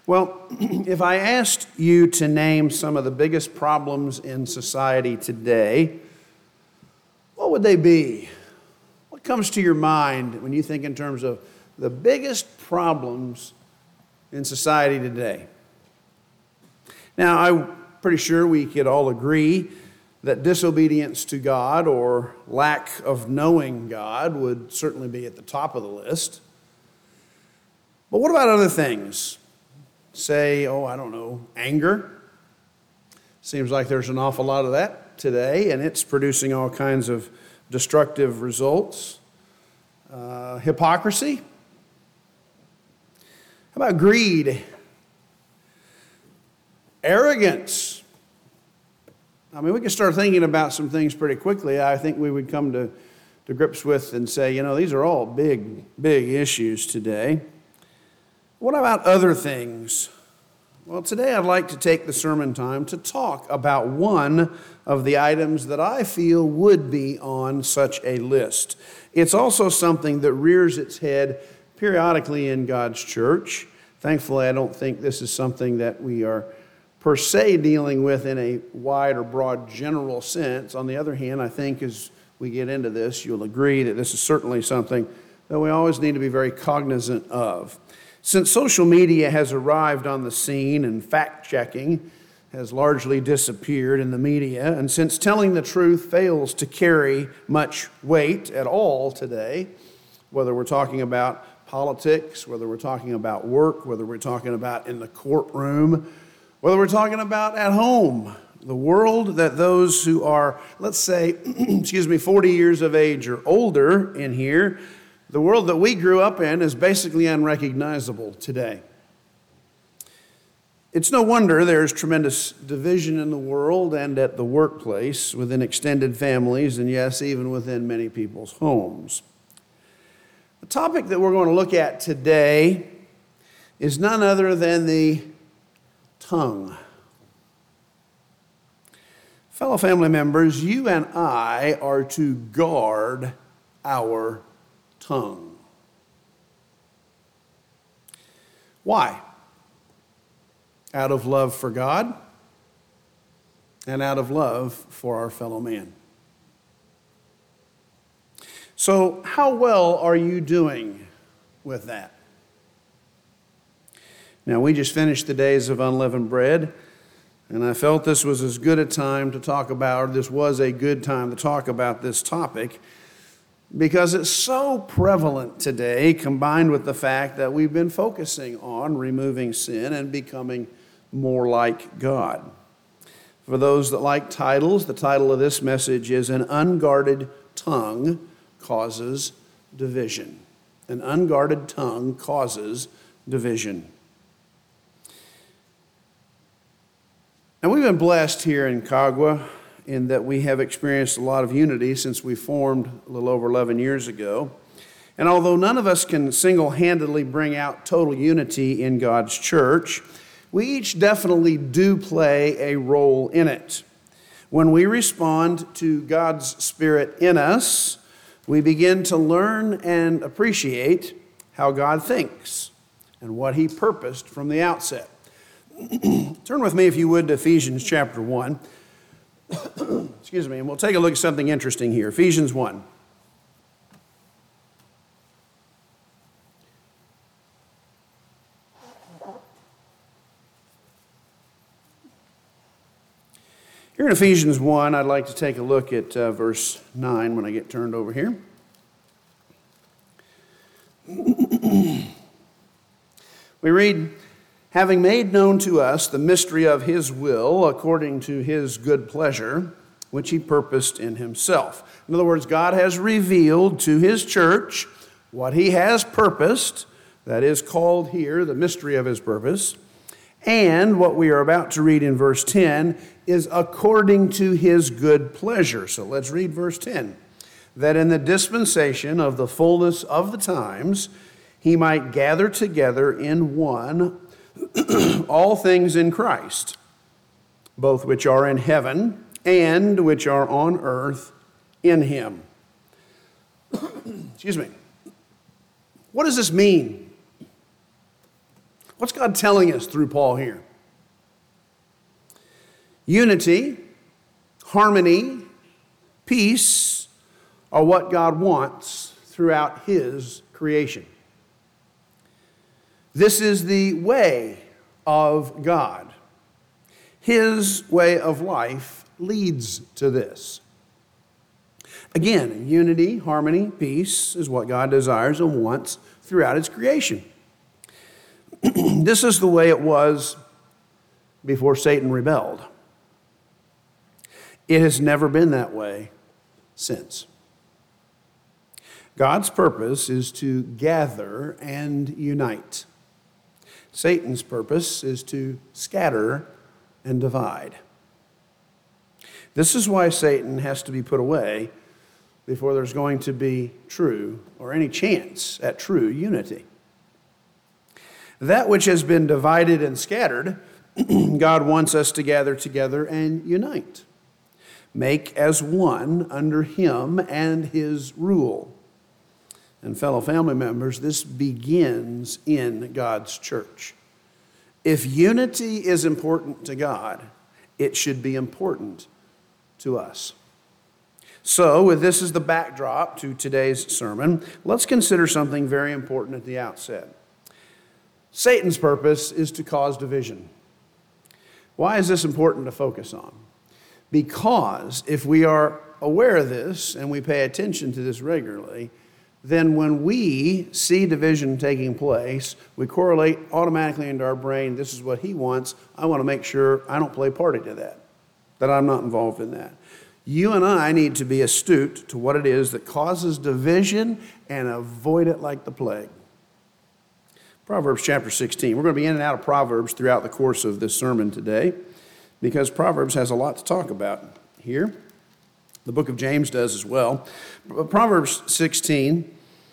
Well, if I asked you to name some of the biggest problems in society today, what would they be? What comes to your mind when you think in terms of the biggest problems in society today? Now, I'm pretty sure we could all agree that disobedience to God or lack of knowing God would certainly be at the top of the list. But what about other things? Say, anger. Seems like there's an awful lot of that today, and it's producing all kinds of destructive results. Hypocrisy. How about greed? Arrogance. We can start thinking about some things pretty quickly. I think we would come to grips with and say, these are all big issues today. What about other things? Well, today I'd like to take the sermon time to talk about one of the items that I feel would be on such a list. It's also something that rears its head periodically in God's church. Thankfully, I don't think this is something that we are per se dealing with in a wide or broad general sense. On the other hand, I think as we get into this, you'll agree that this is certainly something that we always need to be very cognizant of. Since social media has arrived on the scene and fact-checking has largely disappeared in the media, and since telling the truth fails to carry much weight at all today, whether we're talking about politics, whether we're talking about work, whether we're talking about in the courtroom, whether we're talking about at home, the world that those who are, let's say, 40 years of age or older in here, the world that we grew up in is basically unrecognizable today. It's no wonder there's tremendous division in the world and at the workplace, within extended families, and yes, even within many people's homes. The topic that we're going to look at today is none other than the tongue. Fellow family members, you and I are to guard our tongue. Why? Out of love for God and out of love for our fellow man. So, how well are you doing with that? Now, we just finished the days of unleavened bread, and I felt this was as good a time to talk about, or this was a good time to talk about this topic, because it's so prevalent today, combined with the fact that we've been focusing on removing sin and becoming more like God. For those that like titles, the title of this message is An Unguarded Tongue Causes Division. An unguarded tongue causes division. And we've been blessed here in Cagua in that we have experienced a lot of unity since we formed a little over 11 years ago. And although none of us can single-handedly bring out total unity in God's church, we each definitely do play a role in it. When we respond to God's Spirit in us, we begin to learn and appreciate how God thinks and what He purposed from the outset. Turn with me, if you would, to Ephesians chapter 1. And we'll take a look at something interesting here. Ephesians 1. Here in Ephesians 1, I'd like to take a look at verse 9 when I get turned over here. We read, having made known to us the mystery of His will according to His good pleasure, which He purposed in Himself. In other words, God has revealed to His church what He has purposed, that is called here the mystery of His purpose, and what we are about to read in verse 10 is according to His good pleasure. So let's read verse 10. That in the dispensation of the fullness of the times, He might gather together in one all things in Christ, both which are in heaven and which are on earth in Him. Excuse me. What does this mean? What's God telling us through Paul here? Unity, harmony, peace are what God wants throughout His creation. This is the way of God. His way of life leads to this. Again, unity, harmony, peace is what God desires and wants throughout His creation. This is the way it was before Satan rebelled. It has never been that way since. God's purpose is to gather and unite. Satan's purpose is to scatter and divide. This is why Satan has to be put away before there's going to be true or any chance at true unity. That which has been divided and scattered, God wants us to gather together and unite. Make as one under Him and His rule. And fellow family members, this begins in God's church. If unity is important to God, it should be important to us. So, with this as the backdrop to today's sermon, let's consider something very important at the outset. Satan's purpose is to cause division. Why is this important to focus on? Because if we are aware of this and we pay attention to this regularly, then when we see division taking place, we correlate automatically into our brain, this is what he wants. I want to make sure I don't play party to that I'm not involved in that. You and I need to be astute to what it is that causes division and avoid it like the plague. Proverbs chapter 16. We're going to be in and out of Proverbs throughout the course of this sermon today because Proverbs has a lot to talk about here. The book of James does as well. Proverbs 16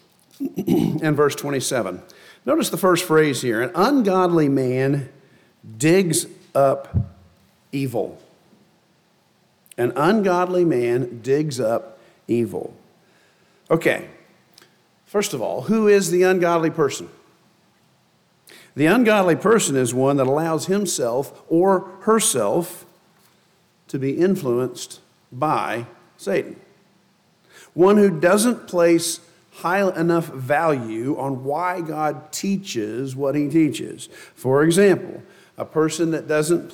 and verse 27. Notice the first phrase here. An ungodly man digs up evil. An ungodly man digs up evil. Okay, first of all, who is the ungodly person? The ungodly person is one that allows himself or herself to be influenced by Satan. One who doesn't place high enough value on why God teaches what He teaches. For example, a person that doesn't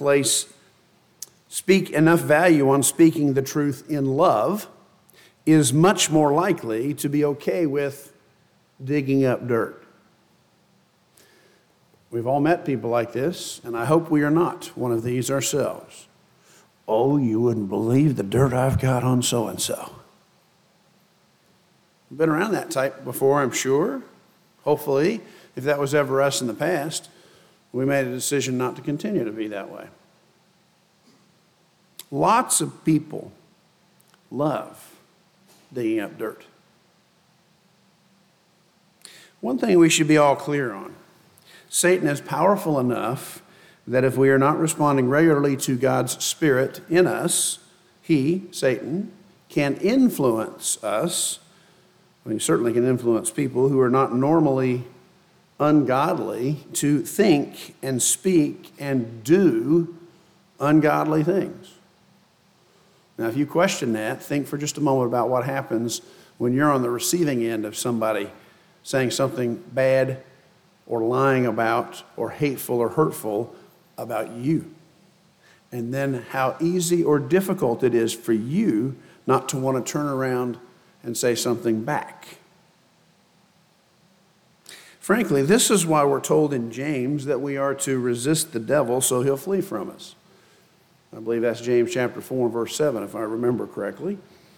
speak enough value on speaking the truth in love is much more likely to be okay with digging up dirt. We've all met people like this, and I hope we are not one of these ourselves. Oh, you wouldn't believe the dirt I've got on so-and-so. Been around that type before, I'm sure. Hopefully, if that was ever us in the past, we made a decision not to continue to be that way. Lots of people love digging up dirt. One thing we should be all clear on. Satan is powerful enough that if we are not responding regularly to God's Spirit in us, he, Satan, can influence us. Well, he certainly can influence people who are not normally ungodly to think and speak and do ungodly things. Now, if you question that, think for just a moment about what happens when you're on the receiving end of somebody saying something bad or lying about or hateful or hurtful about you. And then how easy or difficult it is for you not to want to turn around and say something back. Frankly, this is why we're told in James that we are to resist the devil so he'll flee from us. I believe that's James chapter 4 and verse 7, if I remember correctly.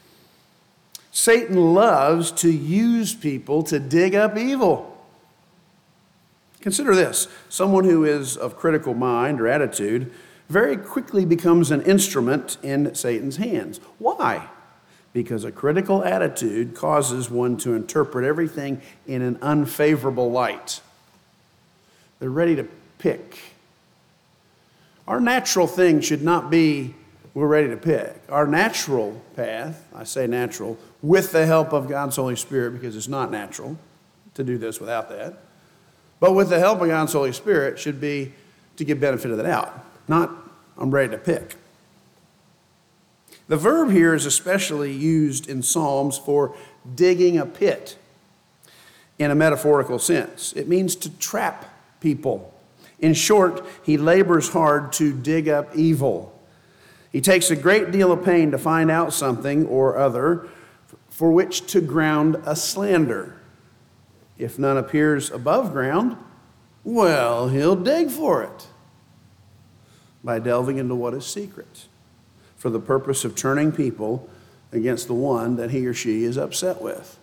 Satan loves to use people to dig up evil. Consider this. Someone who is of critical mind or attitude very quickly becomes an instrument in Satan's hands. Why? Because a critical attitude causes one to interpret everything in an unfavorable light. They're ready to pick. Our natural thing should not be we're ready to pick. Our natural path, I say natural, with the help of God's Holy Spirit, because it's not natural to do this without that. But with the help of God's Holy Spirit should be to give benefit of the doubt, not I'm ready to pick. The verb here is especially used in Psalms for digging a pit in a metaphorical sense. It means to trap people. In short, he labors hard to dig up evil. He takes a great deal of pain to find out something or other for which to ground a slander. If none appears above ground, well, he'll dig for it by delving into what is secret for the purpose of turning people against the one that he or she is upset with.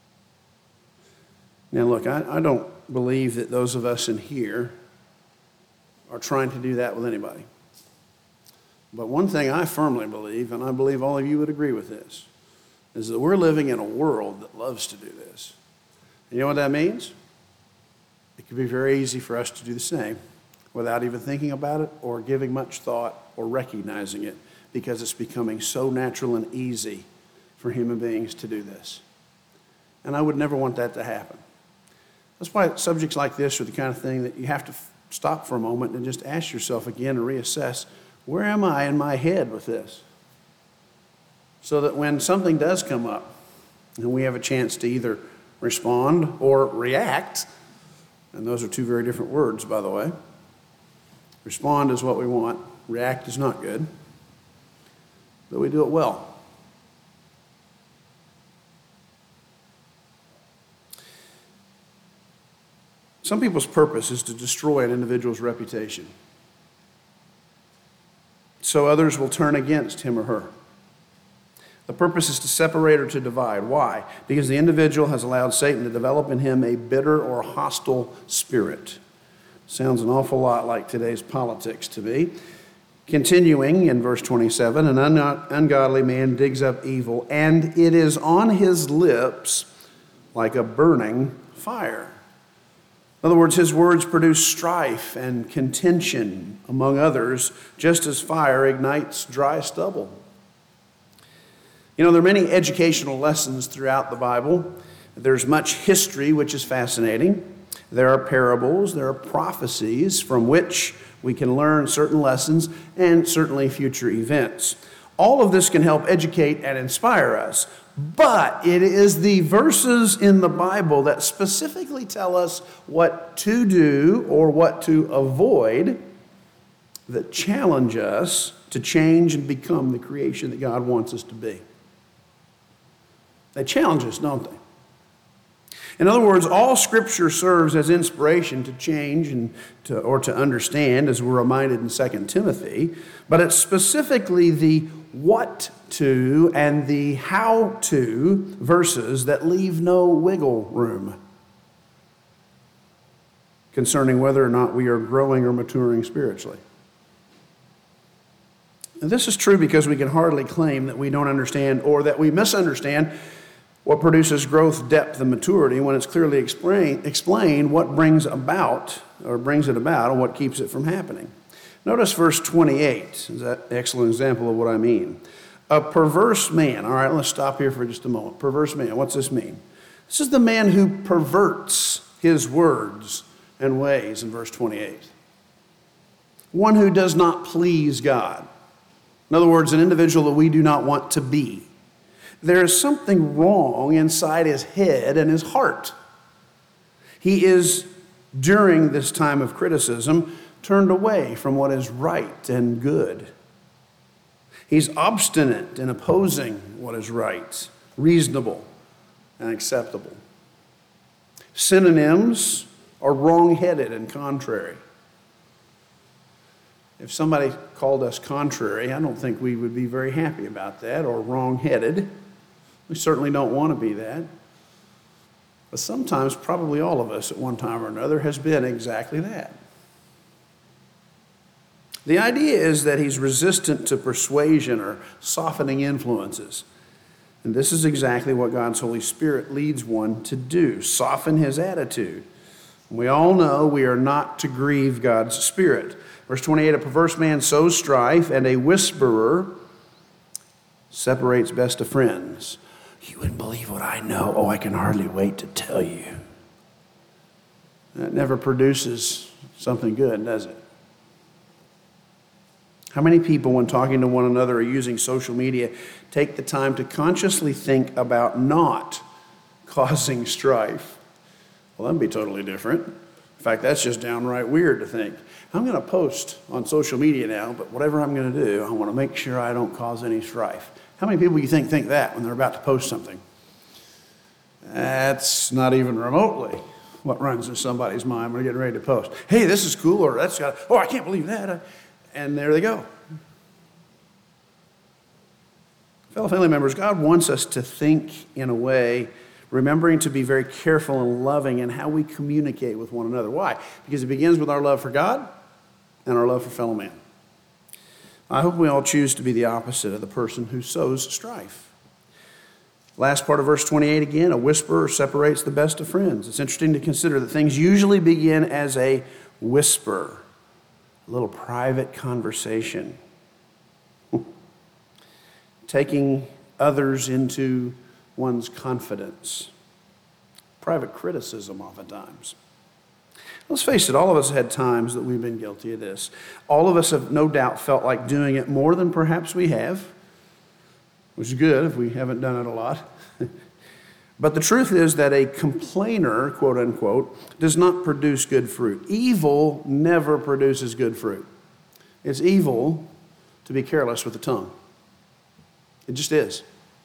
Now look, I don't believe that those of us in here are trying to do that with anybody. But one thing I firmly believe, and I believe all of you would agree with this, is that we're living in a world that loves to do this. And you know what that means? It could be very easy for us to do the same without even thinking about it or giving much thought or recognizing it, because it's becoming so natural and easy for human beings to do this. And I would never want that to happen. That's why subjects like this are the kind of thing that you have to stop for a moment and just ask yourself again and reassess, where am I in my head with this? So that when something does come up and we have a chance to either respond or react, and those are two very different words, by the way. Respond is what we want. React is not good. But we do it well. Some people's purpose is to destroy an individual's reputation, so others will turn against him or her. The purpose is to separate or to divide. Why? Because the individual has allowed Satan to develop in him a bitter or hostile spirit. Sounds an awful lot like today's politics to me. Continuing in verse 27, an ungodly man digs up evil, and it is on his lips like a burning fire. In other words, his words produce strife and contention among others, just as fire ignites dry stubble. You know, there are many educational lessons throughout the Bible. There's much history, which is fascinating. There are parables, there are prophecies from which we can learn certain lessons and certainly future events. All of this can help educate and inspire us. But it is the verses in the Bible that specifically tell us what to do or what to avoid that challenge us to change and become the creation that God wants us to be. They challenge us, don't they? In other words, all Scripture serves as inspiration to change and to understand, as we're reminded in 2 Timothy, but it's specifically the what to and the how to verses that leave no wiggle room concerning whether or not we are growing or maturing spiritually. And this is true because we can hardly claim that we don't understand or that we misunderstand what produces growth, depth, and maturity when it's clearly explained what brings it about and what keeps it from happening. Notice verse 28 is that excellent example of what I mean. A perverse man. All right, let's stop here for just a moment. Perverse man, what's this mean? This is the man who perverts his words and ways in verse 28. One who does not please God. In other words, an individual that we do not want to be. There is something wrong inside his head and his heart. He is, during this time of criticism, turned away from what is right and good. He's obstinate in opposing what is right, reasonable, and acceptable. Synonyms are wrong-headed and contrary. If somebody called us contrary, I don't think we would be very happy about that, or wrong-headed. We certainly don't want to be that. But sometimes, probably all of us at one time or another has been exactly that. The idea is that he's resistant to persuasion or softening influences. And this is exactly what God's Holy Spirit leads one to do, soften his attitude. We all know we are not to grieve God's Spirit. Verse 28, a perverse man sows strife, and a whisperer separates best of friends. You wouldn't believe what I know. Oh, I can hardly wait to tell you. That never produces something good, does it? How many people, when talking to one another or using social media, take the time to consciously think about not causing strife? Well, that'd be totally different. In fact, that's just downright weird to think. I'm going to post on social media now, but whatever I'm going to do, I want to make sure I don't cause any strife. How many people do you think that when they're about to post something? That's not even remotely what runs in somebody's mind when they're getting ready to post. Hey, this is cool, or that's got, oh, I can't believe that. And there they go. Fellow family members, God wants us to think in a way, remembering to be very careful and loving in how we communicate with one another. Why? Because it begins with our love for God and our love for fellow man. I hope we all choose to be the opposite of the person who sows strife. Last part of verse 28 again, a whisperer separates the best of friends. It's interesting to consider that things usually begin as a whisper, a little private conversation, taking others into one's confidence, private criticism oftentimes. Let's face it, all of us had times that we've been guilty of this. All of us have no doubt felt like doing it more than perhaps we have, which is good if we haven't done it a lot. But the truth is that a complainer, quote unquote, does not produce good fruit. Evil never produces good fruit. It's evil to be careless with the tongue. It just is.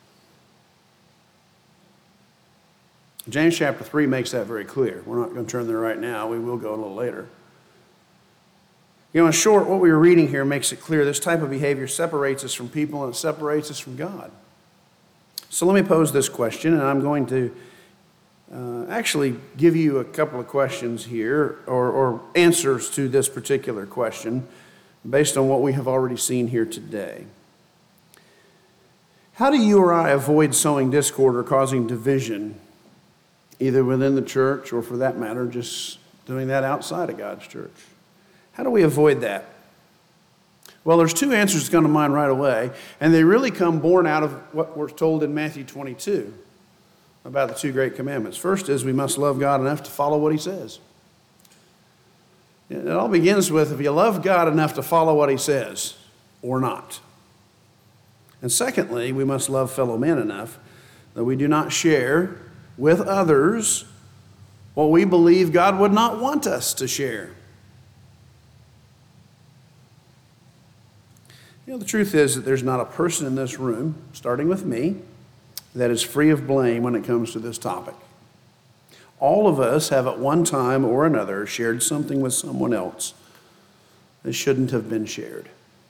James chapter 3 makes that very clear. We're not going to turn there right now. We will go a little later. You know, in short, what we were reading here makes it clear this type of behavior separates us from people and it separates us from God. So let me pose this question, and I'm going to actually give you a couple of questions here, or answers to this particular question, based on what we have already seen here today. How do you or I avoid sowing discord or causing division, either within the church or, for that matter, just doing that outside of God's church? How do we avoid that? Well, there's two answers that come to mind right away, and they really come born out of what we're told in Matthew 22 about the two great commandments. First is we must love God enough to follow what he says. It all begins with if you love God enough to follow what he says or not. And secondly, we must love fellow men enough that we do not share with others what we believe God would not want us to share. You know, the truth is that there's not a person in this room, starting with me, that is free of blame when it comes to this topic. All of us have at one time or another shared something with someone else that shouldn't have been shared.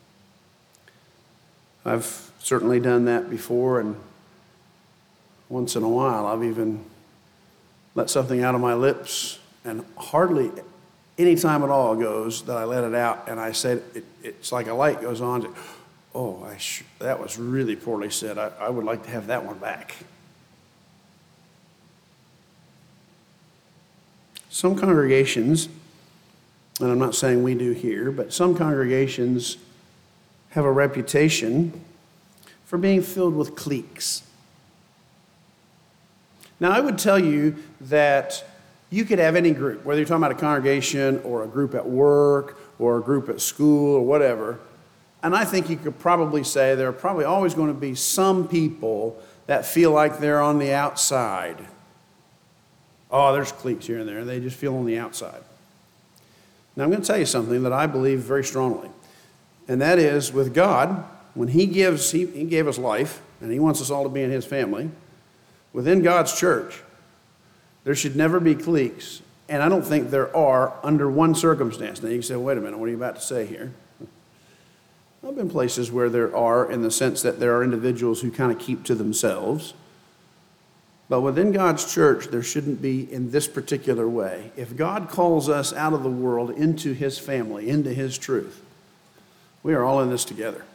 I've certainly done that before, and once in a while I've even let something out of my lips, and hardly any time at all goes that I let it out and I said, it's like a light goes on. Oh, that was really poorly said. I would like to have that one back. Some congregations, and I'm not saying we do here, but some congregations have a reputation for being filled with cliques. Now, I would tell you that you could have any group, whether you're talking about a congregation or a group at work or a group at school or whatever, and I think you could probably say there are probably always going to be some people that feel like they're on the outside. Oh, there's cliques here and there, and they just feel on the outside. Now, I'm going to tell you something that I believe very strongly, and that is with God, when he gave us life, and he wants us all to be in his family, within God's church, there should never be cliques, and I don't think there are under one circumstance. Now you can say, wait a minute, what are you about to say here? I've been places where there are, in the sense that there are individuals who kind of keep to themselves. But within God's church, there shouldn't be in this particular way. If God calls us out of the world into his family, into his truth, we are all in this together.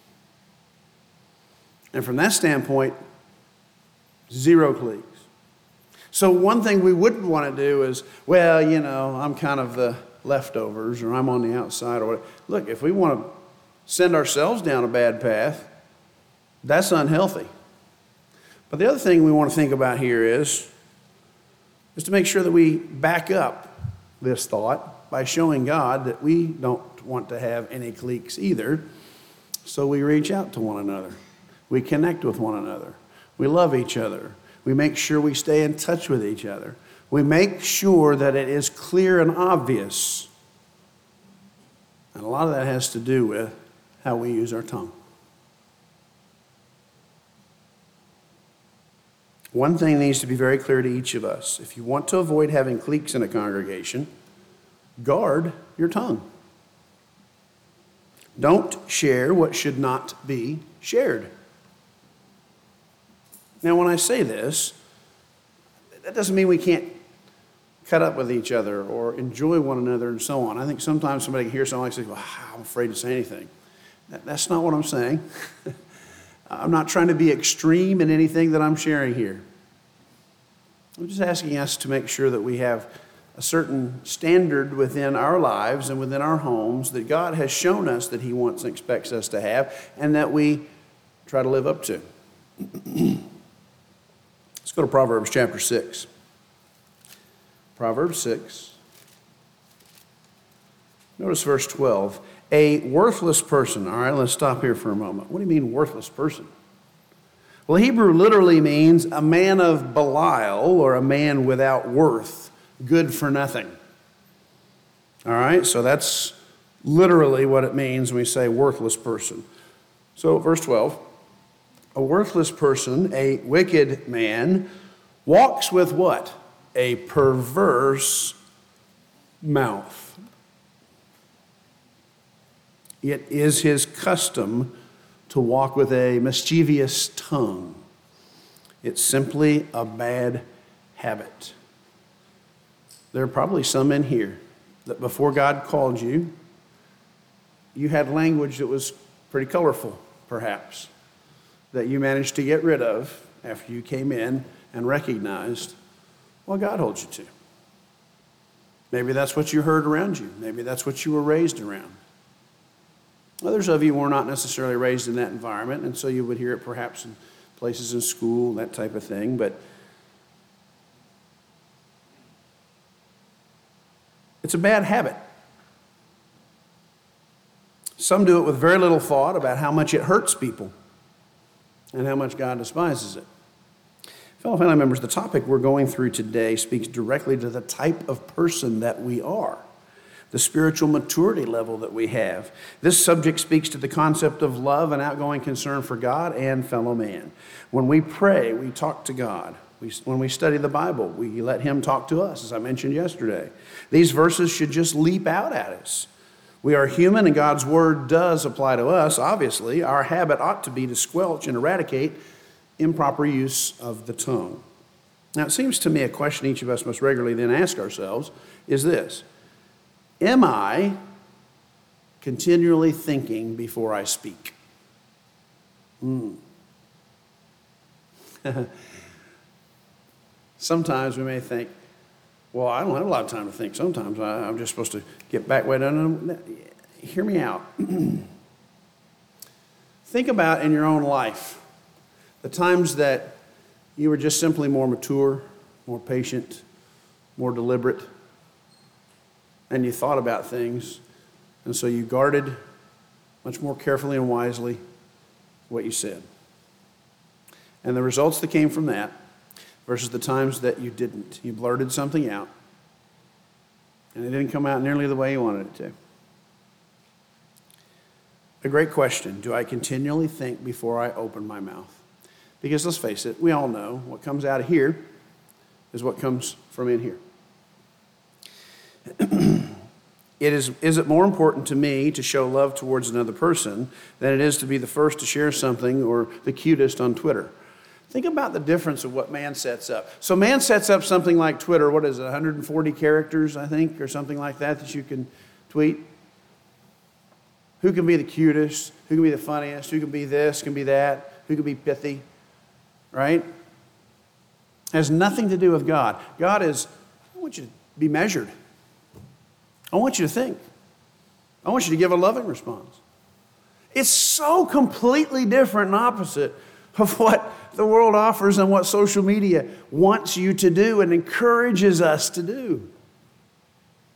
And from that standpoint, zero cliques. So one thing we wouldn't want to do is, well, you know, I'm kind of the leftovers, or I'm on the outside, or whatever. Look, if we want to send ourselves down a bad path, that's unhealthy. But the other thing we want to think about here is to make sure that we back up this thought by showing God that we don't want to have any cliques either. So we reach out to one another. We connect with one another. We love each other. We make sure we stay in touch with each other. We make sure that it is clear and obvious. And a lot of that has to do with how we use our tongue. One thing needs to be very clear to each of us. If you want to avoid having cliques in a congregation, guard your tongue. Don't share what should not be shared. Now, when I say this, that doesn't mean we can't cut up with each other or enjoy one another and so on. I think sometimes somebody can hear something like say, well, I'm afraid to say anything. That's not what I'm saying. I'm not trying to be extreme in anything that I'm sharing here. I'm just asking us to make sure that we have a certain standard within our lives and within our homes that God has shown us that He wants and expects us to have, and that we try to live up to. Let's go to Proverbs chapter 6. Proverbs 6. Notice verse 12. A worthless person. All right, let's stop here for a moment. What do you mean worthless person? Well, Hebrew literally means a man of Belial, or a man without worth, good for nothing. All right, so that's literally what it means when we say worthless person. So verse 12, a worthless person, a wicked man, walks with what? A perverse mouth. It is his custom to walk with a mischievous tongue. It's simply a bad habit. There are probably some in here that before God called you, you had language that was pretty colorful, perhaps, that you managed to get rid of after you came in and recognized what God holds you to. Maybe that's what you heard around you. Maybe that's what you were raised around. Others of you were not necessarily raised in that environment, and so you would hear it perhaps in places in school, that type of thing. But it's a bad habit. Some do it with very little thought about how much it hurts people and how much God despises it. Fellow family members, the topic we're going through today speaks directly to the type of person that we are, the spiritual maturity level that we have. This subject speaks to the concept of love and outgoing concern for God and fellow man. When we pray, we talk to God. When we study the Bible, we let Him talk to us, as I mentioned yesterday. These verses should just leap out at us. We are human, and God's word does apply to us, obviously. Our habit ought to be to squelch and eradicate improper use of the tongue. Now, it seems to me a question each of us must regularly then ask ourselves is this: am I continually thinking before I speak? Sometimes we may think, well, I don't have a lot of time to think. Sometimes I'm just supposed to get back way down. Hear me out. Think about in your own life the times that you were just simply more mature, more patient, more deliberate, and you thought about things, and so you guarded much more carefully and wisely what you said. And the results that came from that versus the times that you didn't. You blurted something out, and it didn't come out nearly the way you wanted it to. A great question. Do I continually think before I open my mouth? Because let's face it, we all know what comes out of here is what comes from in here. Is it more important to me to show love towards another person than it is to be the first to share something or the cutest on Twitter? Think about the difference of what man sets up. So man sets up something like Twitter, what is it, 140 characters, I think, or something like that you can tweet. Who can be the cutest? Who can be the funniest? Who can be this, can be that? Who can be pithy? Right? Has nothing to do with God. God is, I want you to be measured. I want you to think. I want you to give a loving response. It's so completely different and opposite of what the world offers and what social media wants you to do and encourages us to do.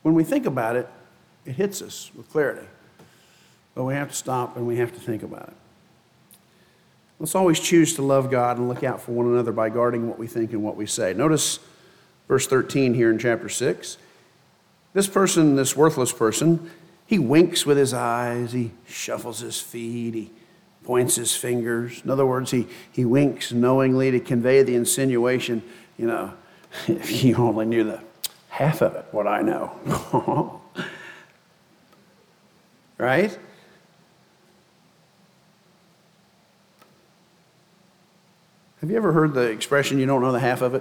when we think about it, it hits us with clarity. But we have to stop and we have to think about it. Let's always choose to love God and look out for one another by guarding what we think and what we say. Notice verse 13 here in chapter 6. This person, this worthless person, he winks with his eyes, he shuffles his feet, he points his fingers. In other words, he winks knowingly to convey the insinuation, if you only knew the half of it, what I know. Right? Have you ever heard the expression, you don't know the half of it?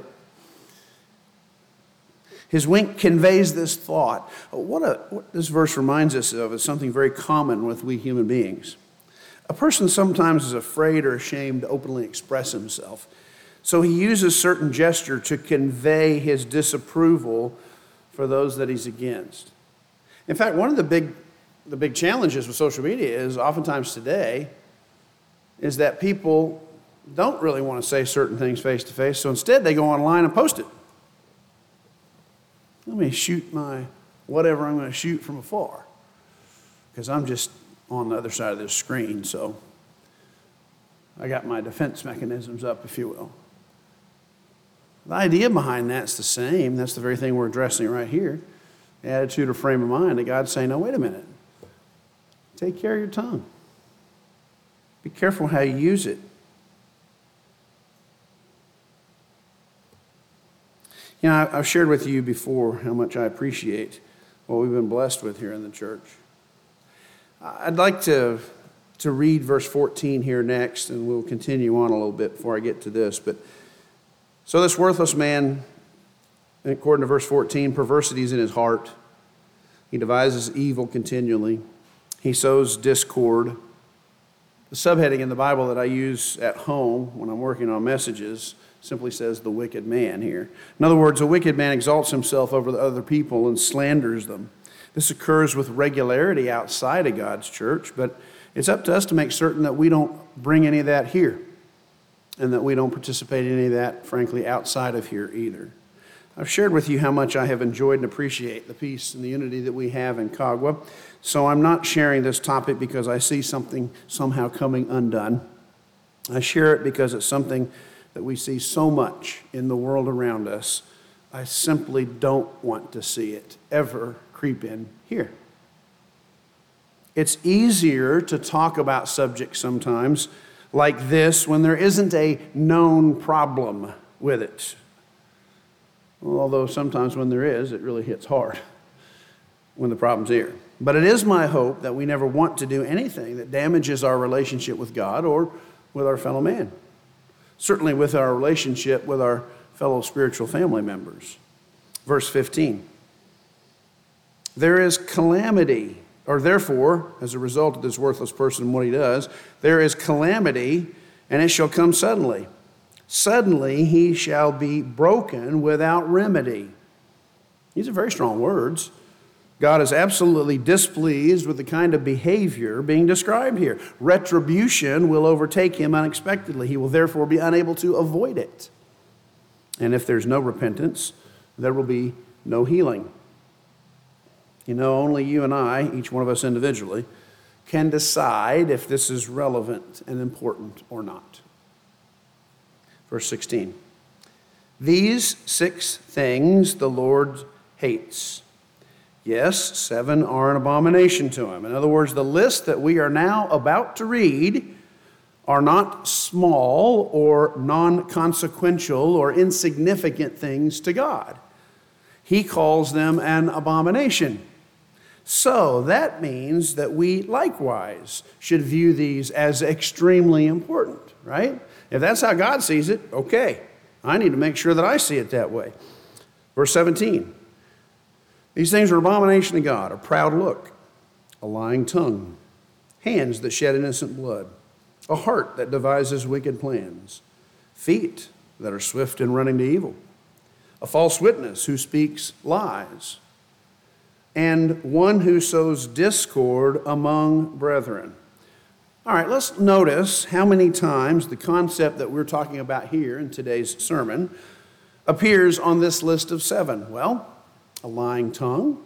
His wink conveys this thought. What this verse reminds us of is something very common with we human beings. A person sometimes is afraid or ashamed to openly express himself. So he uses certain gesture to convey his disapproval for those that he's against. In fact, one of the big challenges with social media is oftentimes today is that people don't really want to say certain things face to face, so instead they go online and post it. Let me shoot my whatever I'm going to shoot from afar, because I'm just on the other side of this screen, so I got my defense mechanisms up, if you will. The idea behind that's the same. That's the very thing we're addressing right here. The attitude or frame of mind that God's saying, no, wait a minute. Take care of your tongue. Be careful how you use it. I've shared with you before how much I appreciate what we've been blessed with here in the church. I'd like to read verse 14 here next, and we'll continue on a little bit before I get to this. But so this worthless man, according to verse 14, perversity is in his heart. He devises evil continually. He sows discord. The subheading in the Bible that I use at home when I'm working on messages simply says the wicked man here. In other words, a wicked man exalts himself over the other people and slanders them. This occurs with regularity outside of God's church, but it's up to us to make certain that we don't bring any of that here and that we don't participate in any of that, frankly, outside of here either. I've shared with you how much I have enjoyed and appreciate the peace and the unity that we have in Kagwa, so I'm not sharing this topic because I see something somehow coming undone. I share it because it's something that we see so much in the world around us. I simply don't want to see it ever creep in here. It's easier to talk about subjects sometimes like this when there isn't a known problem with it. Although sometimes when there is, it really hits hard when the problem's here. But it is my hope that we never want to do anything that damages our relationship with God or with our fellow man. Certainly with our relationship with our fellow spiritual family members. Verse 15. There is calamity, or therefore, as a result of this worthless person and what he does, there is calamity, and it shall come suddenly. Suddenly he shall be broken without remedy. These are very strong words. God is absolutely displeased with the kind of behavior being described here. Retribution will overtake him unexpectedly. He will therefore be unable to avoid it. And if there's no repentance, there will be no healing. Only you and I, each one of us individually, can decide if this is relevant and important or not. Verse 16. These 6 things the Lord hates. Yes, 7 are an abomination to him. In other words, the list that we are now about to read are not small or non-consequential or insignificant things to God. He calls them an abomination. So that means that we likewise should view these as extremely important, right? If that's how God sees it, okay. I need to make sure that I see it that way. Verse 17. These things are abomination to God, a proud look, a lying tongue, hands that shed innocent blood, a heart that devises wicked plans, feet that are swift in running to evil, a false witness who speaks lies, and one who sows discord among brethren. All right, let's notice how many times the concept that we're talking about here in today's sermon appears on this list of 7. Well, a lying tongue,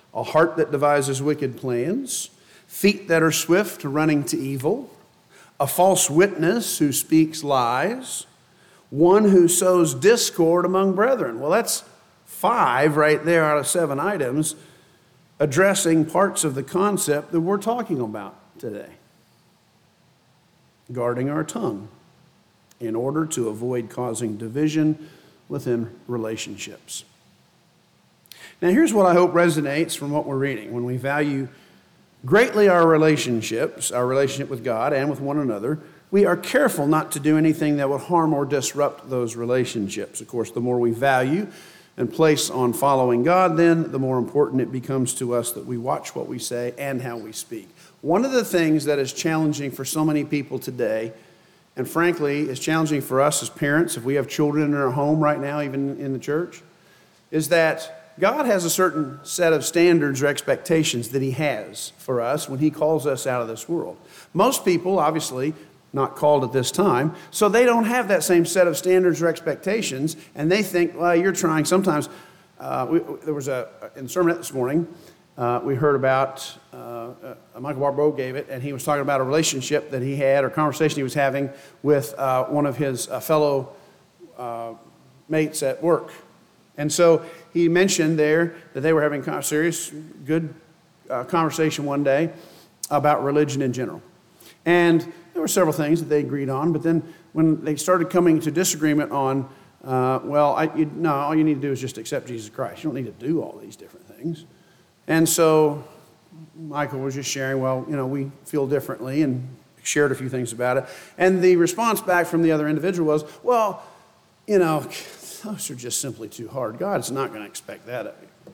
a heart that devises wicked plans, feet that are swift to running to evil, a false witness who speaks lies, one who sows discord among brethren. Well, that's 5 right there out of 7 items addressing parts of the concept that we're talking about today. Guarding our tongue in order to avoid causing division within relationships. Now, here's what I hope resonates from what we're reading. When we value greatly our relationships, our relationship with God and with one another, we are careful not to do anything that would harm or disrupt those relationships. Of course, the more we value and place on following God, then the more important it becomes to us that we watch what we say and how we speak. One of the things that is challenging for so many people today, and frankly is challenging for us as parents, if we have children in our home right now, even in the church, is that God has a certain set of standards or expectations that he has for us when he calls us out of this world. Most people, obviously, not called at this time, so they don't have that same set of standards or expectations, and they think, well, you're trying. Sometimes, there was in the sermon this morning, we heard about, Michael Barbeau gave it, and he was talking about a relationship that he had, or conversation he was having with one of his fellow mates at work. And so he mentioned there that they were having a serious, good conversation one day about religion in general. And there were several things that they agreed on, but then when they started coming to disagreement on, all you need to do is just accept Jesus Christ. You don't need to do all these different things. And so Michael was just sharing, we feel differently, and shared a few things about it. And the response back from the other individual was, those are just simply too hard. God's not going to expect that of you.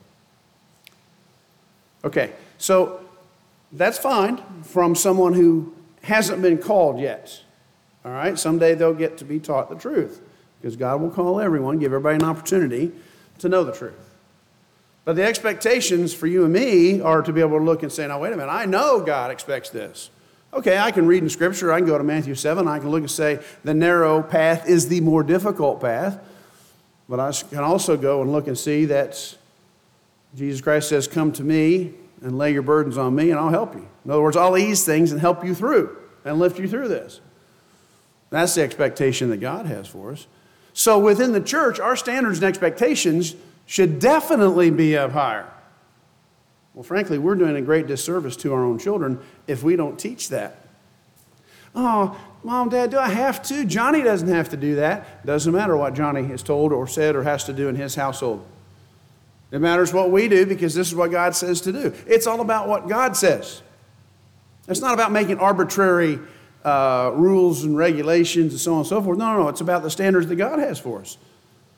Okay, so that's fine from someone who hasn't been called yet. All right, someday they'll get to be taught the truth, because God will call everyone, give everybody an opportunity to know the truth. But the expectations for you and me are to be able to look and say, now, wait a minute, I know God expects this. Okay, I can read in Scripture, I can go to Matthew 7, I can look and say the narrow path is the more difficult path. But I can also go and look and see that Jesus Christ says, come to me and lay your burdens on me and I'll help you. In other words, I'll ease things and help you through and lift you through this. That's the expectation that God has for us. So within the church, our standards and expectations should definitely be up higher. Well, frankly, we're doing a great disservice to our own children if we don't teach that. Oh, Mom, Dad, do I have to? Johnny doesn't have to do that. Doesn't matter what Johnny is told or said or has to do in his household. It matters what we do, because this is what God says to do. It's all about what God says. It's not about making arbitrary rules and regulations and so on and so forth. No. It's about the standards that God has for us.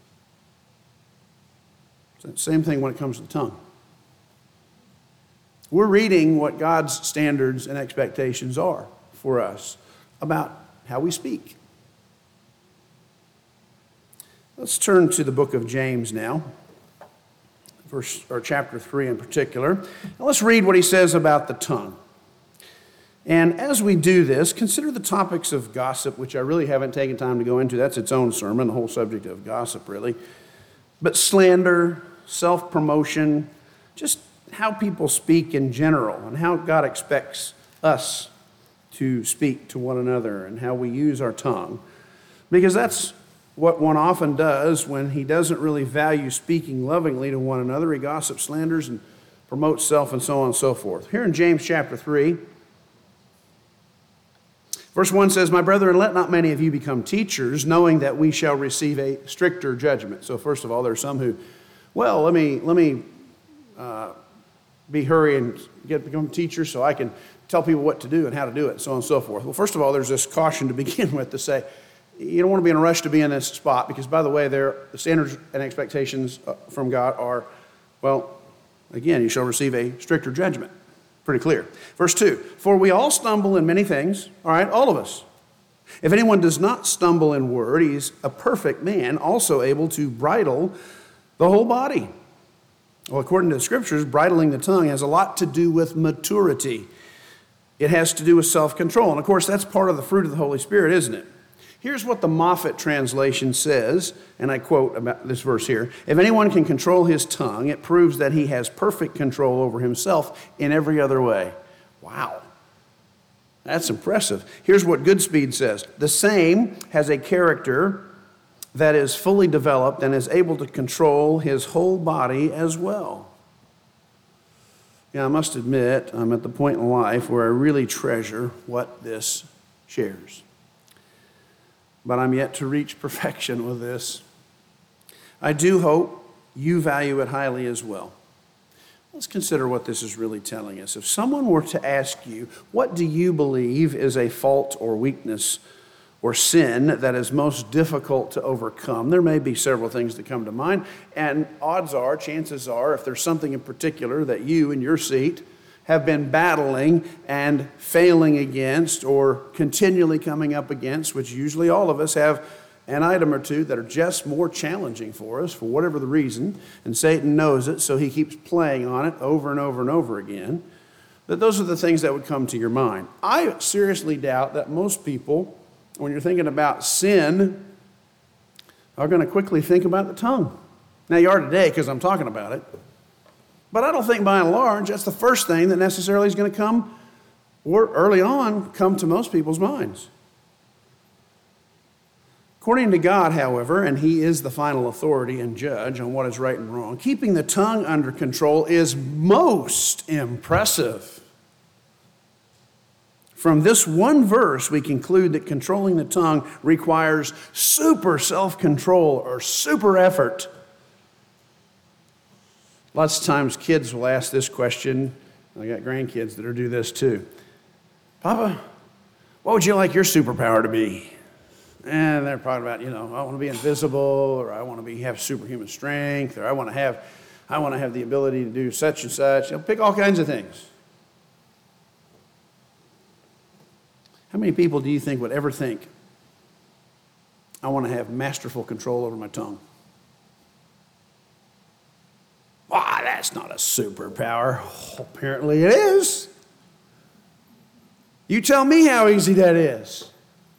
It's the same thing when it comes to the tongue. We're reading what God's standards and expectations are for us about how we speak. Let's turn to the book of James now, chapter 3 in particular. And let's read what he says about the tongue. And as we do this, consider the topics of gossip, which I really haven't taken time to go into. That's its own sermon, the whole subject of gossip, really. But slander, self-promotion, just how people speak in general, and how God expects us to speak to one another, and how we use our tongue. Because that's what one often does when he doesn't really value speaking lovingly to one another. He gossips, slanders, and promotes self, and so on and so forth. Here in James chapter 3, verse 1 says, my brethren, let not many of you become teachers, knowing that we shall receive a stricter judgment. So first of all, there are some who, let me be hurry and become a teacher so I can tell people what to do and how to do it, and so on and so forth. Well, first of all, there's this caution to begin with to say, you don't want to be in a rush to be in this spot, because, by the way, the standards and expectations from God are, again, you shall receive a stricter judgment. Pretty clear. Verse 2, for we all stumble in many things, all right, all of us. If anyone does not stumble in word, he's a perfect man, also able to bridle the whole body. Well, according to the Scriptures, bridling the tongue has a lot to do with maturity. It has to do with self-control. And, of course, that's part of the fruit of the Holy Spirit, isn't it? Here's what the Moffat translation says, and I quote about this verse here. If anyone can control his tongue, it proves that he has perfect control over himself in every other way. Wow. That's impressive. Here's what Goodspeed says. The same has a character that is fully developed and is able to control his whole body as well. Yeah, I must admit, I'm at the point in life where I really treasure what this shares. But I'm yet to reach perfection with this. I do hope you value it highly as well. Let's consider what this is really telling us. If someone were to ask you, what do you believe is a fault or weakness or sin that is most difficult to overcome? There may be several things that come to mind, and chances are, if there's something in particular that you in your seat have been battling and failing against or continually coming up against, which usually all of us have an item or two that are just more challenging for us for whatever the reason, and Satan knows it, so he keeps playing on it over and over and over again, that those are the things that would come to your mind. I seriously doubt that most people, when you're thinking about sin, are going to quickly think about the tongue. Now you are today because I'm talking about it. But I don't think by and large that's the first thing that necessarily is going to come, or early on, come to most people's minds. According to God, however, and He is the final authority and judge on what is right and wrong, keeping the tongue under control is most impressive. From this one verse, we conclude that controlling the tongue requires super self-control or super effort. Lots of times kids will ask this question. I got grandkids that do this too. Papa, what would you like your superpower to be? And they're probably about, I want to be invisible, or I want to have superhuman strength, or I want to have the ability to do such and such. They'll pick all kinds of things. How many people do you think would ever think, I want to have masterful control over my tongue? Why, that's not a superpower. Oh, apparently it is. You tell me how easy that is.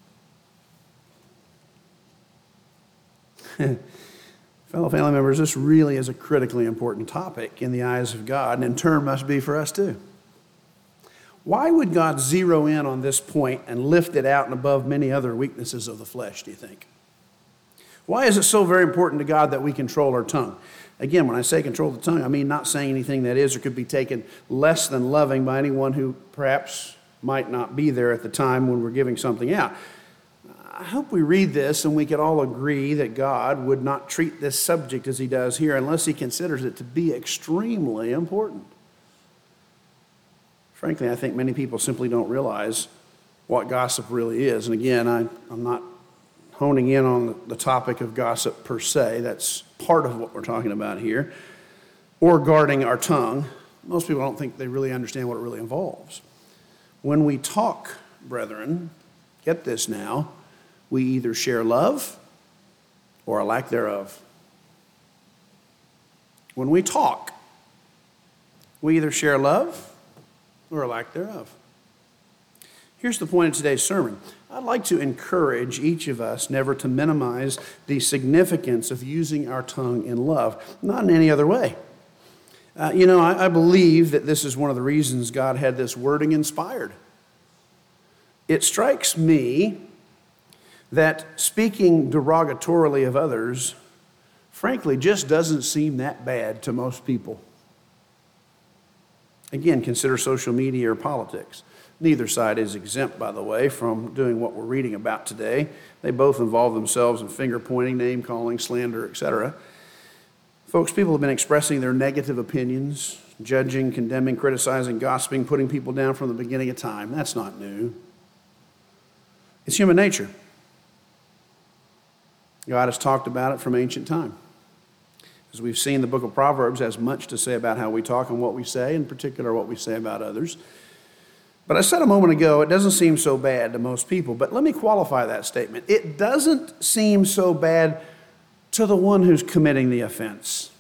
Fellow family members, this really is a critically important topic in the eyes of God, and in turn must be for us too. Why would God zero in on this point and lift it out and above many other weaknesses of the flesh, do you think? Why is it so very important to God that we control our tongue? Again, when I say control the tongue, I mean not saying anything that is or could be taken less than loving by anyone who perhaps might not be there at the time when we're giving something out. I hope we read this and we could all agree that God would not treat this subject as He does here unless He considers it to be extremely important. Frankly, I think many people simply don't realize what gossip really is. And again, I'm not honing in on the topic of gossip per se. That's part of what we're talking about here. Or guarding our tongue. Most people don't think they really understand what it really involves. When we talk, brethren, get this now, we either share love or a lack thereof. When we talk, we either share love or a lack thereof. Here's the point of today's sermon. I'd like to encourage each of us never to minimize the significance of using our tongue in love, not in any other way. I believe that this is one of the reasons God had this wording inspired. It strikes me that speaking derogatorily of others, frankly, just doesn't seem that bad to most people. Again, consider social media or politics. Neither side is exempt, by the way, from doing what we're reading about today. They both involve themselves in finger-pointing, name-calling, slander, etc. Folks, people have been expressing their negative opinions, judging, condemning, criticizing, gossiping, putting people down from the beginning of time. That's not new. It's human nature. God has talked about it from ancient time. As we've seen, the book of Proverbs has much to say about how we talk and what we say, in particular what we say about others. But I said a moment ago, it doesn't seem so bad to most people. But let me qualify that statement. It doesn't seem so bad to the one who's committing the offense.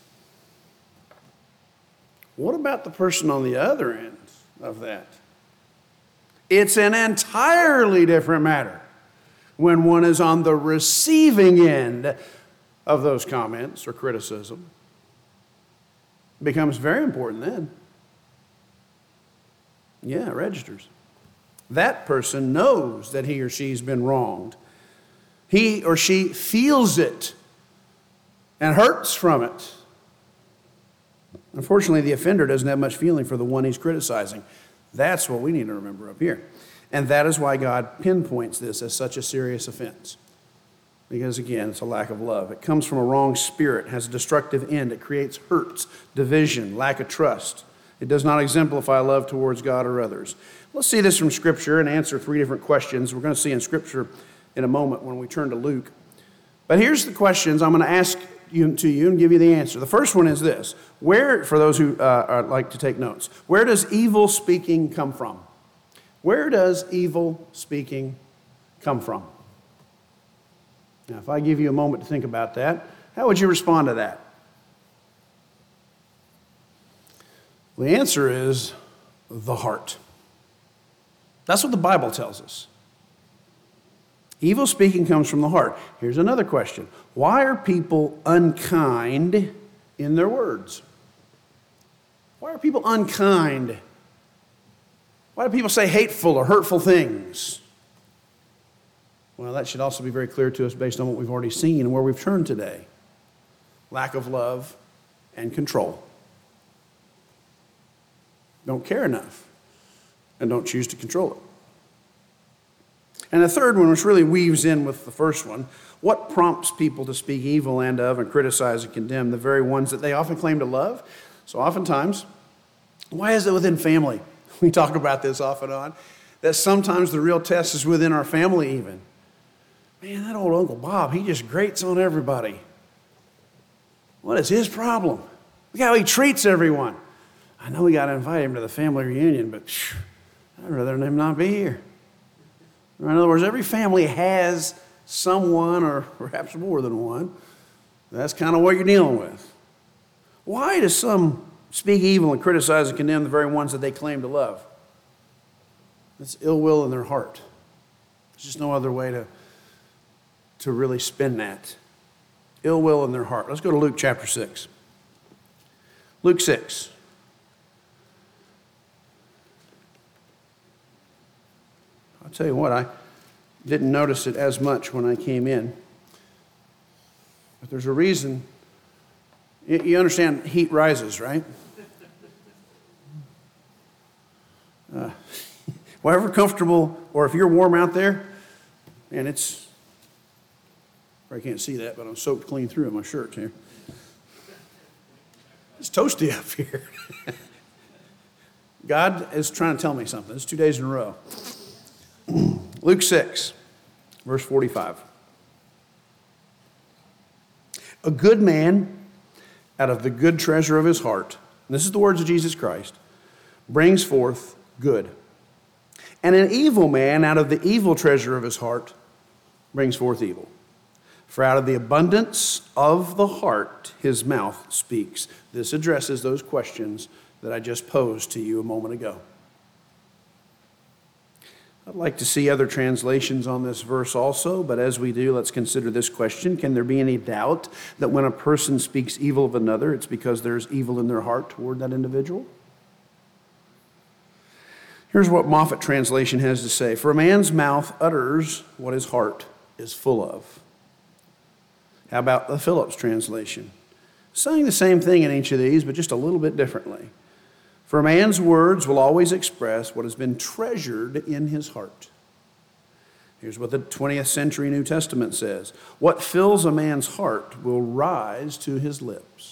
What about the person on the other end of that? It's an entirely different matter. when one is on the receiving end of those comments or criticism, it becomes very important then. Yeah, it registers. That person knows that he or she's been wronged. He or she feels it and hurts from it. Unfortunately, the offender doesn't have much feeling for the one he's criticizing. That's what we need to remember up here. And that is why God pinpoints this as such a serious offense. Because again, it's a lack of love. It comes from a wrong spirit, has a destructive end. It creates hurts, division, lack of trust. It does not exemplify love towards God or others. Let's see this from Scripture and answer three different questions. We're going to see in Scripture in a moment when we turn to Luke. But here's the questions I'm going to ask to you and give you the answer. The first one is this. Where, for those who like to take notes, where does evil speaking come from? Where does evil speaking come from? Now, if I give you a moment to think about that, how would you respond to that? The answer is the heart. That's what the Bible tells us. Evil speaking comes from the heart. Here's another question. Why are people unkind in their words? Why are people unkind? Why do people say hateful or hurtful things? Well, that should also be very clear to us based on what we've already seen and where we've turned today. Lack of love and control. Don't care enough and don't choose to control it. And the third one, which really weaves in with the first one, what prompts people to speak evil and of and criticize and condemn the very ones that they often claim to love? So oftentimes, why is it within family? We talk about this off and on, that sometimes the real test is within our family even. Man, that old Uncle Bob, he just grates on everybody. What is his problem? Look how he treats everyone. I know we got to invite him to the family reunion, but I'd rather him not be here. In other words, every family has someone, or perhaps more than one. That's kind of what you're dealing with. Why do some speak evil and criticize and condemn the very ones that they claim to love? It's ill will in their heart. There's just no other way to really spin that. Ill will in their heart. Let's go to Luke chapter 6. Luke 6. I'll tell you what, I didn't notice it as much when I came in. But there's a reason. You understand heat rises, right? Wherever comfortable, or if you're warm out there, and it's, I can't see that, but I'm soaked clean through in my shirt here. It's toasty up here. God is trying to tell me something. It's 2 days in a row. Luke 6, verse 45. A good man out of the good treasure of his heart, and this is the words of Jesus Christ, brings forth good. And an evil man out of the evil treasure of his heart brings forth evil. For out of the abundance of the heart his mouth speaks. This addresses those questions that I just posed to you a moment ago. I'd like to see other translations on this verse also, but as we do, let's consider this question. Can there be any doubt that when a person speaks evil of another, it's because there's evil in their heart toward that individual? Here's what Moffat translation has to say. For a man's mouth utters what his heart is full of. How about the Phillips translation? Saying the same thing in each of these, but just a little bit differently. For a man's words will always express what has been treasured in his heart. Here's what the 20th century New Testament says. What fills a man's heart will rise to his lips.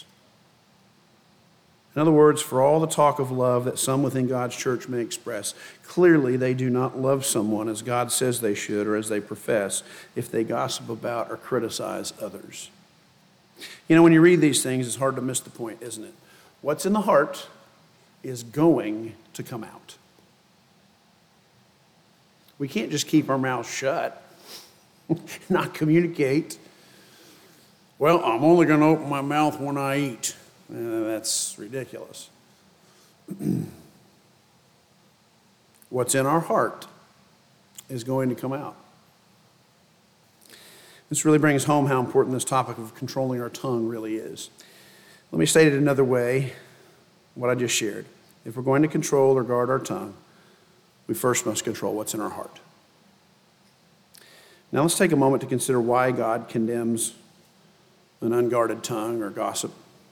In other words, for all the talk of love that some within God's church may express, clearly they do not love someone as God says they should or as they profess if they gossip about or criticize others. You know, when you read these things, it's hard to miss the point, isn't it? What's in the heart is going to come out. We can't just keep our mouths shut, not communicate. Well, I'm only going to open my mouth when I eat. That's ridiculous. What's in our heart is going to come out. This really brings home how important this topic of controlling our tongue really is. Let me state it another way, what I just shared. If we're going to control or guard our tongue, we first must control what's in our heart. Now let's take a moment to consider why God condemns an unguarded tongue or gossip.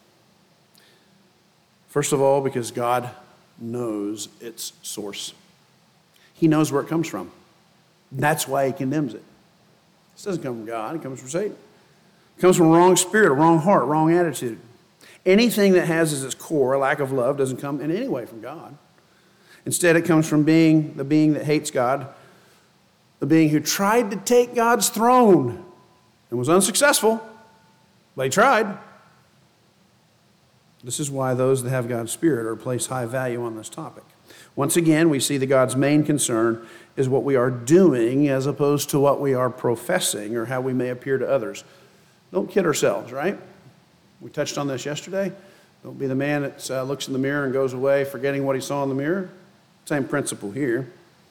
First of all, because God knows its source. He knows where it comes from. That's why he condemns it. This doesn't come from God, it comes from Satan. It comes from a wrong spirit, a wrong heart, wrong attitude. Anything that has as its core a lack of love doesn't come in any way from God. Instead, it comes from the being that hates God, the being who tried to take God's throne and was unsuccessful, but he tried. This is why those that have God's Spirit are placed high value on this topic. Once again, we see that God's main concern is what we are doing as opposed to what we are professing or how we may appear to others. Don't kid ourselves, right? We touched on this yesterday. Don't be the man that looks in the mirror and goes away forgetting what he saw in the mirror. Same principle here.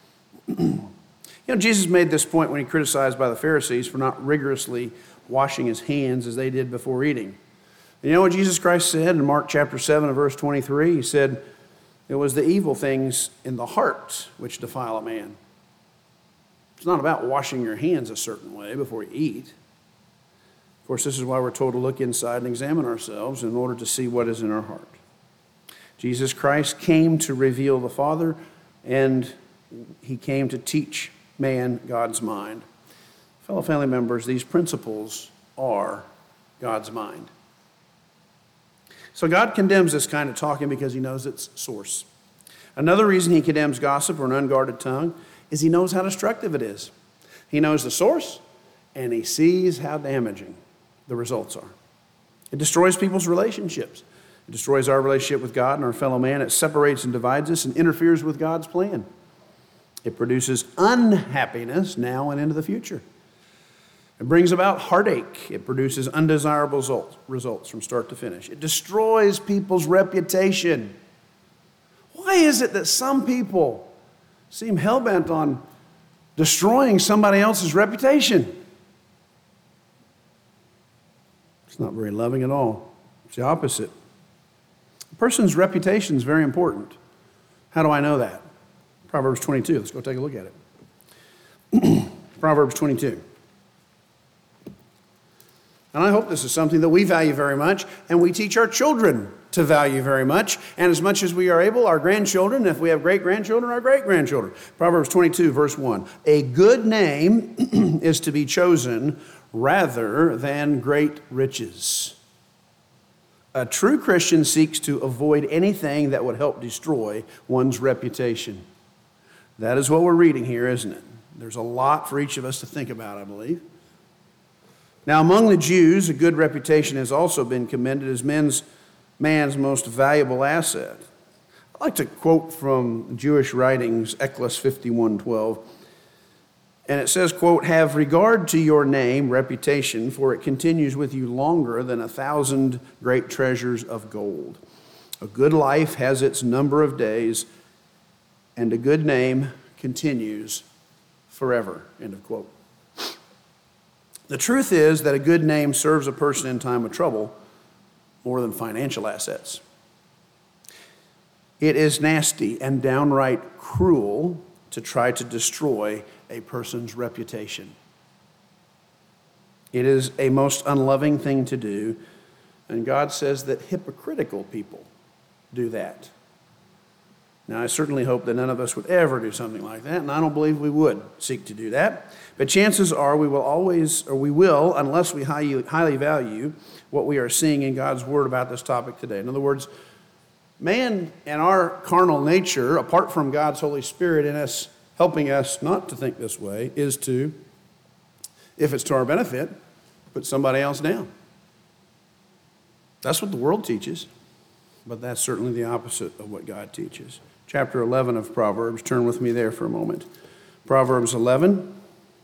Jesus made this point when he criticized by the Pharisees for not rigorously washing his hands as they did before eating. And you know what Jesus Christ said in Mark chapter 7 and verse 23? He said, it was the evil things in the heart which defile a man. It's not about washing your hands a certain way before you eat. Of course, this is why we're told to look inside and examine ourselves in order to see what is in our heart. Jesus Christ came to reveal the Father, and he came to teach man God's mind. Fellow family members, these principles are God's mind. So God condemns this kind of talking because he knows its source. Another reason he condemns gossip or an unguarded tongue is he knows how destructive it is. He knows the source, and he sees how damaging the results are. It destroys people's relationships. It destroys our relationship with God and our fellow man. It separates and divides us and interferes with God's plan. It produces unhappiness now and into the future. It brings about heartache. It produces undesirable results from start to finish. It destroys people's reputation. Why is it that some people seem hell-bent on destroying somebody else's reputation? It's not very loving at all. It's the opposite. A person's reputation is very important. How do I know that? Proverbs 22. Let's go take a look at it. Proverbs 22. And I hope this is something that we value very much, and we teach our children to value very much. And as much as we are able, our grandchildren, if we have great-grandchildren, our great-grandchildren. Proverbs 22, verse 1. A good name is to be chosen rather than great riches. A true Christian seeks to avoid anything that would help destroy one's reputation. That is what we're reading here, isn't it? There's a lot for each of us to think about, I believe. Now, among the Jews, a good reputation has also been commended as man's most valuable asset. I'd like to quote from Jewish writings, Eklos 51:12. And it says, quote, have regard to your name, reputation, for it continues with you longer than 1,000 great treasures of gold. A good life has its number of days, and a good name continues forever, end of quote. The truth is that a good name serves a person in time of trouble more than financial assets. It is nasty and downright cruel to try to destroy a person's reputation. It is a most unloving thing to do, and God says that hypocritical people do that. Now, I certainly hope that none of us would ever do something like that, and I don't believe we would seek to do that. But chances are we will, unless we highly value what we are seeing in God's Word about this topic today. In other words, man and our carnal nature, apart from God's Holy Spirit in us helping us not to think this way, is to, if it's to our benefit, put somebody else down. That's what the world teaches, but that's certainly the opposite of what God teaches. Chapter 11 of Proverbs, turn with me there for a moment. Proverbs 11.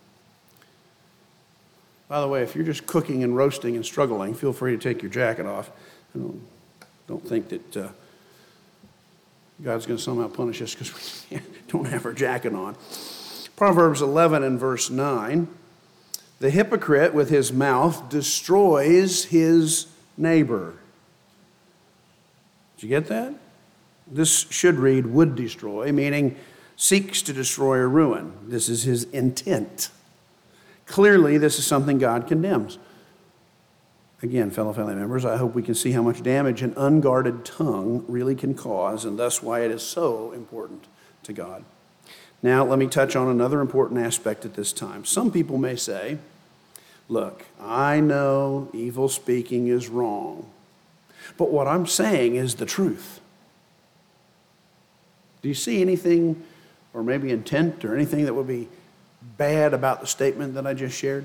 By the way, if you're just cooking and roasting and struggling, feel free to take your jacket off. Don't think that God's going to somehow punish us because we don't have our jacket on. Proverbs 11 and verse 9. The hypocrite with his mouth destroys his neighbor. Did you get that? This should read would destroy, meaning seeks to destroy or ruin. This is his intent. Clearly, this is something God condemns. Again, fellow family members, I hope we can see how much damage an unguarded tongue really can cause, and thus why it is so important to God. Now, let me touch on another important aspect at this time. Some people may say, look, I know evil speaking is wrong, but what I'm saying is the truth. Do you see anything, or maybe intent, or anything that would be bad about the statement that I just shared?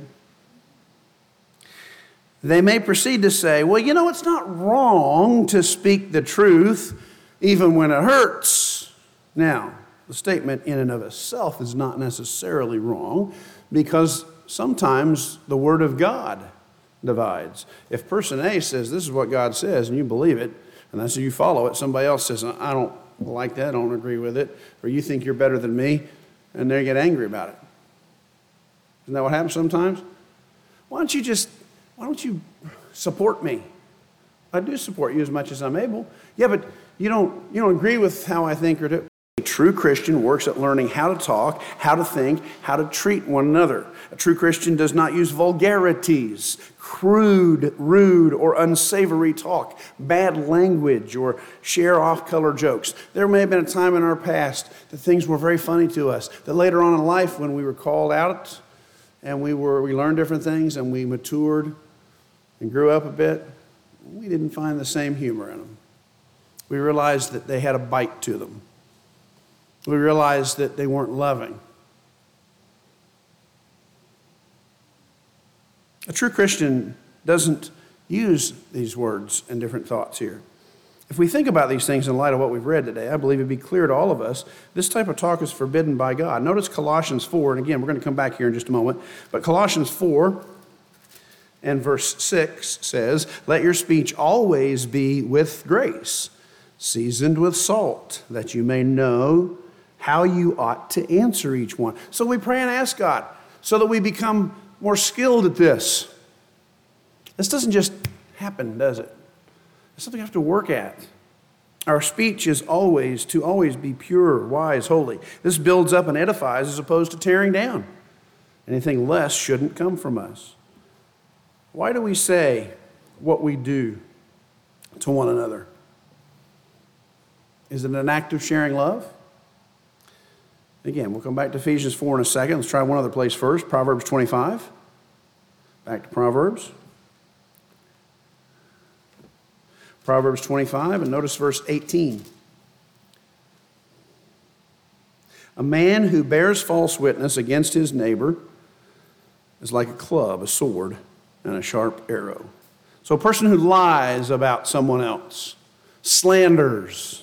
They may proceed to say, well, you know, it's not wrong to speak the truth even when it hurts. Now, the statement in and of itself is not necessarily wrong, because sometimes the Word of God divides. If person A says this is what God says and you believe it, and that's you follow it, somebody else says, I don't like that, I don't agree with it, or you think you're better than me, and they get angry about it. Isn't that what happens sometimes? Why don't you support me? I do support you as much as I'm able. Yeah, but you don't agree with how I think or do. A true Christian works at learning how to talk, how to think, how to treat one another. A true Christian does not use vulgarities, crude, rude, or unsavory talk, bad language, or share off-color jokes. There may have been a time in our past that things were very funny to us, that later on in life when we were called out and we learned different things and we matured and grew up a bit, we didn't find the same humor in them. We realized that they had a bite to them. We realized that they weren't loving. A true Christian doesn't use these words and different thoughts here. If we think about these things in light of what we've read today, I believe it'd be clear to all of us, this type of talk is forbidden by God. Notice Colossians 4, and again, we're going to come back here in just a moment, but Colossians 4 and verse 6 says, let your speech always be with grace, seasoned with salt, that you may know how you ought to answer each one. So we pray and ask God so that we become more skilled at this. This doesn't just happen, does it? It's something we have to work at. Our speech is always be pure, wise, holy. This builds up and edifies as opposed to tearing down. Anything less shouldn't come from us. Why do we say what we do to one another? Is it an act of sharing love? Again, we'll come back to Ephesians 4 in a second. Let's try one other place first. Proverbs 25. Back to Proverbs. Proverbs 25, and notice verse 18. A man who bears false witness against his neighbor is like a club, a sword, and a sharp arrow. So a person who lies about someone else, slanders.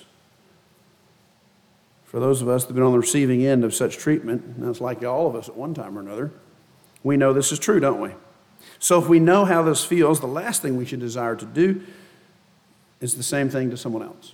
For those of us that have been on the receiving end of such treatment, and that's like all of us at one time or another, we know this is true, don't we? So if we know how this feels, the last thing we should desire to do is the same thing to someone else.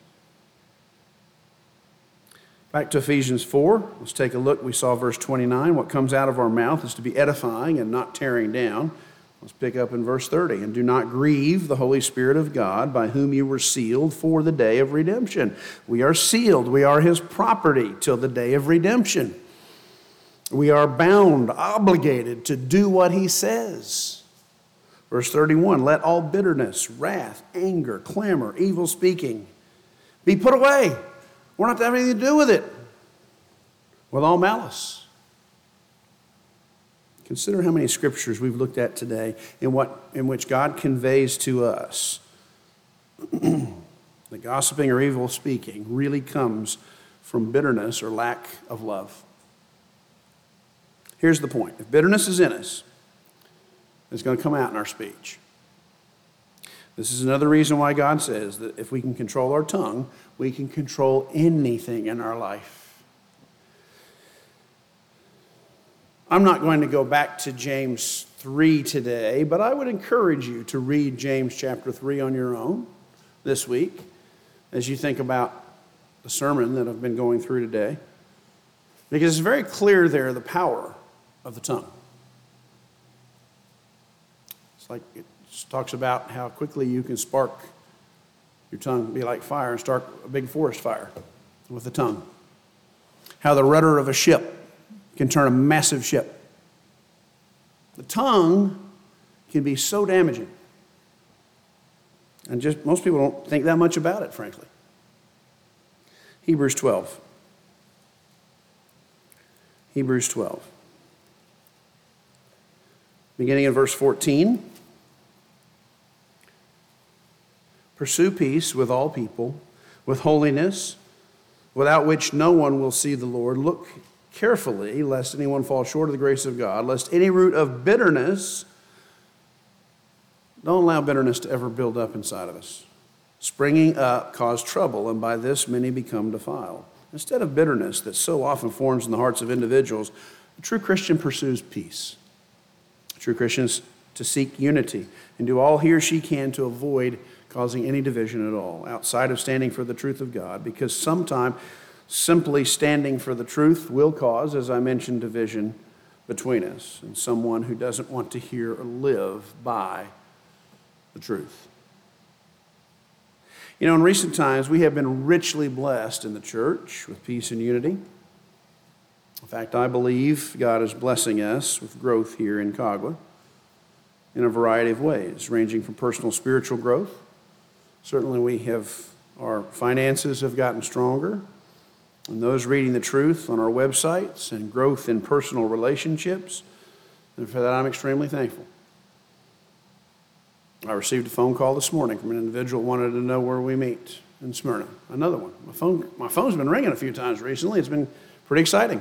Back to Ephesians 4, let's take a look. We saw verse 29. What comes out of our mouth is to be edifying and not tearing down. Let's pick up in verse 30. And do not grieve the Holy Spirit of God, by whom you were sealed for the day of redemption. We are sealed. We are his property till the day of redemption. We are bound, obligated to do what he says. Verse 31, let all bitterness, wrath, anger, clamor, evil speaking be put away. We're not to have anything to do with it. With all malice. Consider how many scriptures we've looked at today in which God conveys to us that gossiping or evil speaking really comes from bitterness or lack of love. Here's the point. If bitterness is in us, it's going to come out in our speech. This is another reason why God says that if we can control our tongue, we can control anything in our life. I'm not going to go back to James 3 today, but I would encourage you to read James chapter 3 on your own this week as you think about the sermon that I've been going through today. Because it's very clear there the power of the tongue. It's like it talks about how quickly you can spark your tongue, be like fire, and start a big forest fire with the tongue. How the rudder of a ship can turn a massive ship. The tongue can be so damaging. And just most people don't think that much about it, frankly. Hebrews 12. Hebrews 12. Beginning in verse 14. Pursue peace with all people, with holiness, without which no one will see the Lord. Look carefully, lest anyone fall short of the grace of God, lest any root of bitterness, don't allow bitterness to ever build up inside of us, springing up, cause trouble, and by this many become defiled. Instead of bitterness that so often forms in the hearts of individuals, a true Christian pursues peace. A true Christian is to seek unity and do all he or she can to avoid causing any division at all, outside of standing for the truth of God, because sometimes simply standing for the truth will cause, as I mentioned, division between us and someone who doesn't want to hear or live by the truth. You know, in recent times, we have been richly blessed in the church with peace and unity. In fact, I believe God is blessing us with growth here in Kagwa in a variety of ways, ranging from personal spiritual growth. Certainly our finances have gotten stronger, and those reading the truth on our websites, and growth in personal relationships, and for that I'm extremely thankful. I received a phone call this morning from an individual who wanted to know where we meet in Smyrna. Another one. My phone's been ringing a few times recently. It's been pretty exciting.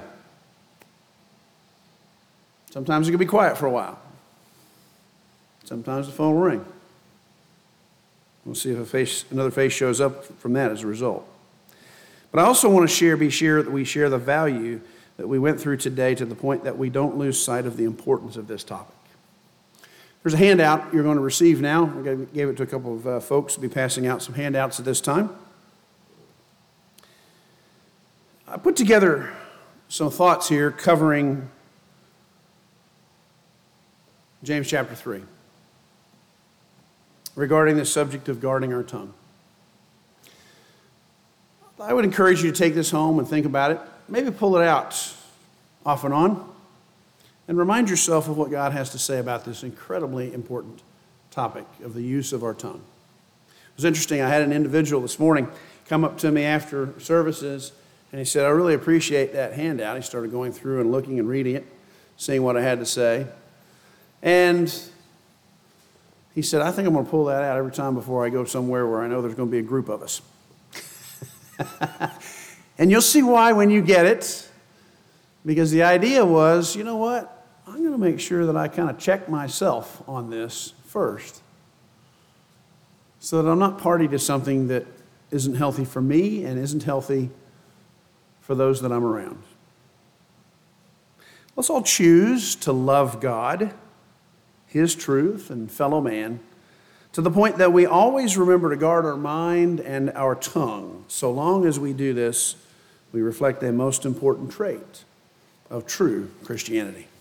Sometimes it can be quiet for a while. Sometimes the phone will ring. We'll see if another face shows up from that as a result. But I also want to be sure that we share the value that we went through today to the point that we don't lose sight of the importance of this topic. There's a handout you're going to receive now. I gave it to a couple of folks to be passing out some handouts at this time. I put together some thoughts here covering James chapter 3. Regarding the subject of guarding our tongue. I would encourage you to take this home and think about it. Maybe pull it out off and on and remind yourself of what God has to say about this incredibly important topic of the use of our tongue. It was interesting. I had an individual this morning come up to me after services, and he said, I really appreciate that handout. He started going through and looking and reading it, seeing what I had to say. And he said, I think I'm going to pull that out every time before I go somewhere where I know there's going to be a group of us. And you'll see why when you get it. Because the idea was, you know what? I'm going to make sure that I kind of check myself on this first. So that I'm not party to something that isn't healthy for me and isn't healthy for those that I'm around. Let's all choose to love God, His truth, and fellow man, to the point that we always remember to guard our mind and our tongue. So long as we do this, we reflect a most important trait of true Christianity.